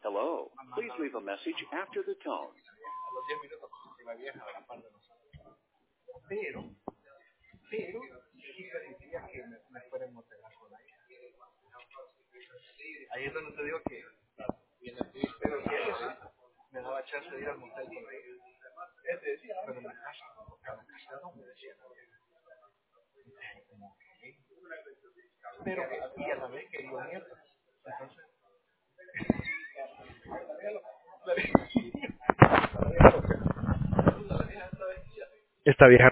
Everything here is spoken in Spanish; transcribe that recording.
Hello. Please leave a message after the tone. A los 10 minutos la vieja a la par de nosotros. Pero sí permitiría que me fuera a motelar con ella. Ahí es donde te digo que pero si ella me daba chance de ir al motel con ella. Pero en la casa, porque a la casa no me decía nada. Pero y a la vez que yo mierda. Entonces esta vieja